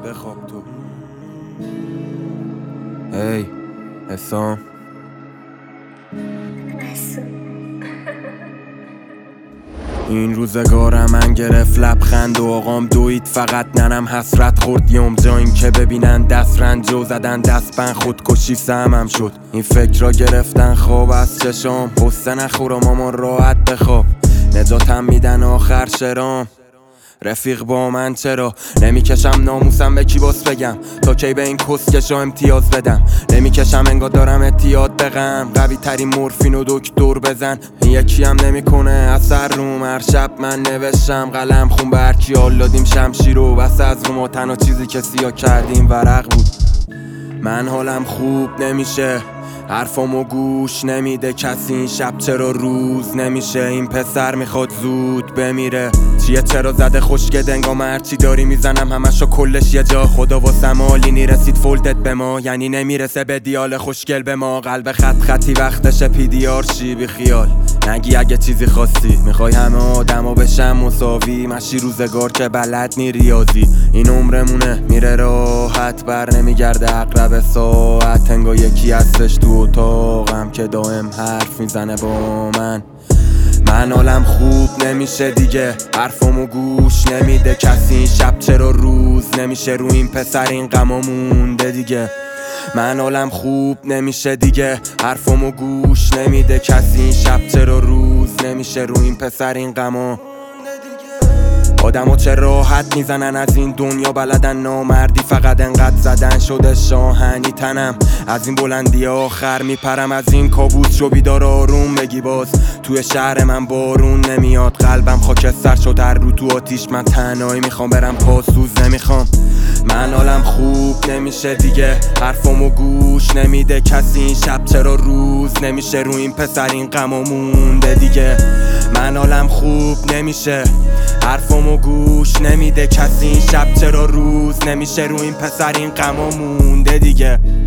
بخواب تو. هی حسام این روزگارم من گرفت لبخند و آقام دوید فقط ننم حسرت خورد یوم جا این که ببینن دست رنج و زدن دست بن خودکشی سهمم شد این فکر را گرفتن خواب از چشام قصه نخور و مامان راحت بخواب نجاتم میدن آخر شرام رفیق با من چرا نمیکشم ناموسم به کی باس بگم تا کی به این کسکشا امتیاز بدم نمیکشم انگار دارم اعتیاد بغم قوی ترین مورفین و دکتر بزن این یکی هم نمیکنه اثر روم هر شب من نوشتم قلم خون به هرکی حال دادیم شمشیر و بس از روم و تنها چیزی که سیاه کردیم ورق بود من حالم خوب نمیشه حرفامو گوش نمیده کسی این شب چرا روز نمیشه این پسر میخواد زود بمیره چیه چرا زده خوشگه دنگام هرچی داری میزنم همشو کلش یه جا خدا واسم عالی رسید فولدت به ما یعنی نمیرسه به دیال خوشگل به ما قلب خطی وقتشه پیدیار شی بی خیال نگی اگه چیزی خواستی میخوای همه آدما بشن مساوی مشی روزگار که بلد نی ریاضی این عمرمونه میره راحت بر نمیگرده عقرب ساعت انگار یکی هستش تو اتاقم که دائم حرف میزنه با من حالم خوب نمیشه دیگه حرفامو گوش نمیده کسی این شب چرا روز نمیشه رو این پسر این غما مونده دیگه من حالم خوب نمیشه دیگه حرفامو گوش نمیده کسی این شب چرا روز نمیشه رو این پسر این غما آدمو چه راحت میزنن از این دنیا بلدن نامردی فقط انقدر زدن شده شاهنی تنم از این بلندی آخر میپرم از این کابوس شو بیدار آروم بگی باز توی شهر من بارون نمیاد قلبم خاکستر شد هر رو تو آتیش من تنهایی میخوام برم پاسوز نمیخوام من حالم خوب نمیشه دیگه حرفامو گوش نمیده کسی این شب چرا روز نمیشه رو این پسر این غما مونده دیگه من حالم خوب نمیشه حرفامو گوش نمیده کسی این شب چرا روز نمیشه رو این پسر این غما مونده دیگه